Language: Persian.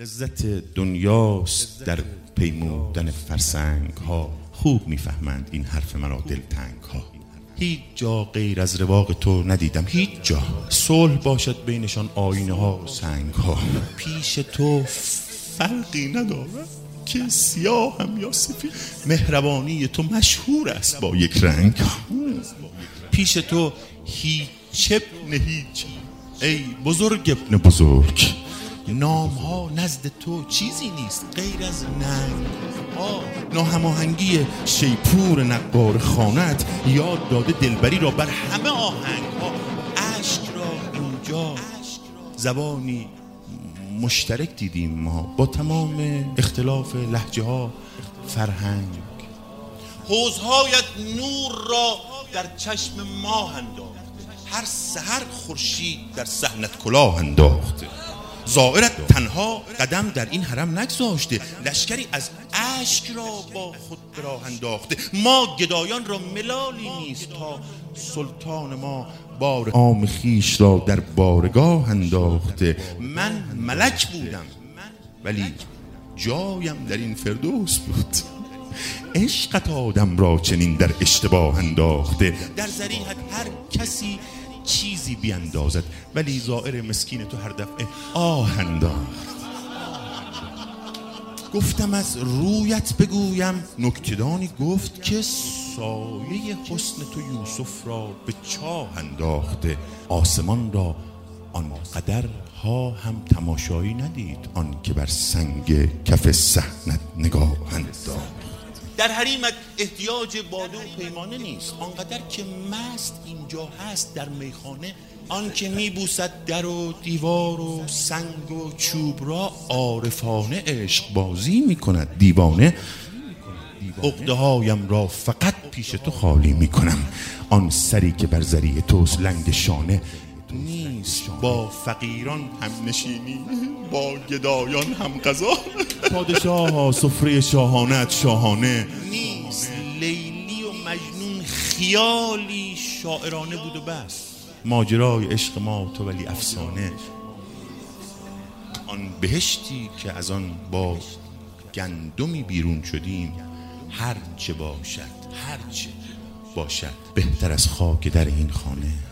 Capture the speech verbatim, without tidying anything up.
لذت دنیاست در پیمودن فرسنگ ها، خوب میفهمند این حرف مرا دلتنگ ها. هیچ جا غیر از رواق تو ندیدم، هیچ جا صلح باشد بینشان آینه ها و سنگ ها. پیش تو فرقی ندارد که سیاه هم یا سفید، مهربانی تو مشهور است با یک رنگ. پیش تو هیچ ابن هیچ ای بزرگ ابن بزرگ، نام ها نزد تو چیزی نیست غیر از ننگ ها. ناهماهنگی شیپور نقار خانت یاد داده دلبری را بر همه آهنگ ها. اشک را اینجا زبانی مشترک دیدیم ما با تمام اختلاف لهجه ها فرهنگ. حوضهایت نور را در چشم ماه انداخته، هر سحر خورشید در صحنت کلاه انداخته. زائرت تنها قدم در این حرم نگذاشته، لشکری از اشک را با خود به راه انداخته. ما گدایان را ملالی نیست تا سلطان ما بار عام خویش را در بارگاه انداخته. من ملک بودم ولی جایم در این فردوس بود، عشقت آدم را چنین در اشتباه انداخته. در ذریحت هر کسی چیزی بیاندازد ولی زائر مسکین تو هر دفعه آه انداخت. گفتم از رویت بگویم، نکته‌دانی گفت که سایه حسن تو یوسف را به چاه انداخته. آسمان را آنقدر ها هم تماشایی ندید آن که بر سنگ کف صحنت نگاه انداخت. در حریمت احتیاج باده و پیمانه نیست، آنقدر که مست اینجا هست در میخانه. آن که میبوسد در و دیوار و سنگ و چوب را، عارفانه عشق بازی میکند دیوانه. عقده هایم را فقط پیش تو خالی میکنم، آن سری که بر ذریع توست لنگ شانه. نیست با فقیران هم نشینی، با گدایان هم غذا. پادشاه ها سفره شاهانت شاهانه. نیست لیلی و مجنون خیالی شاعرانه بود و بس، ماجرای عشق ما تو ولی افسانه. آن بهشتی که از آن با گندمی بیرون شدیم، هر چه باشد هر چه باشد بهتر از خاک در این خانه.